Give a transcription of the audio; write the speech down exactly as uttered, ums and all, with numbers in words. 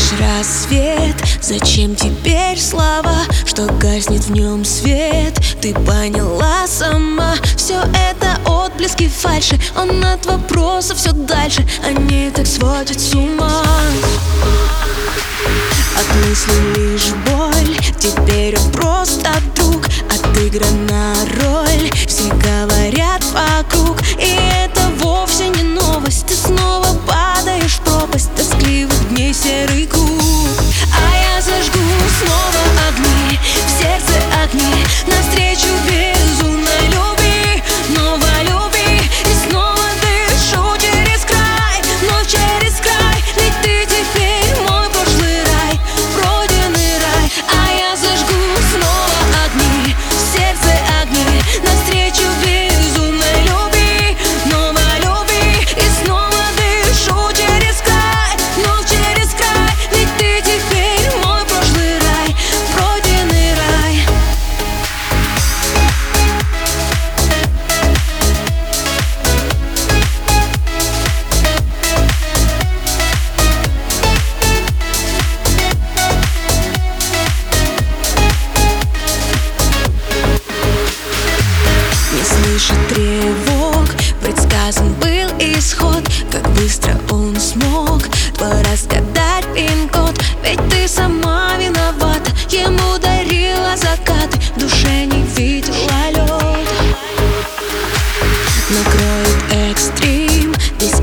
лишь рассвет. Зачем теперь слова, что гаснет в нем свет? Ты поняла сама, все это отблески фальши. Он от вопросов все дальше, они так сводят с ума. От мысли лишь боль, теперь он просто друг. Отыграна роль, все говорят вокруг, и это вовсе не новость. Ты снова падаешь в пропасть тоскливых дней, серый круг. А я зажгу снова огни, в сердце огни, навстречу безумной любви, новой любви. И снова дышу через край, но через край. Ведь ты теперь мой прошлый рай, пройденный рай. А я зажгу снова огни, в сердце огни, навстречу безумной любви, новой любви. И снова дышу через край, но через край. Ведь ты теперь мой прошлый рай, пройденный рай. Не слышит тревог, предсказан был исход. Как быстро он смог поразгадать пин-код. Ведь ты сама виновата, ему дарила закаты, в душе не видела лед. Накроет экстрим, весь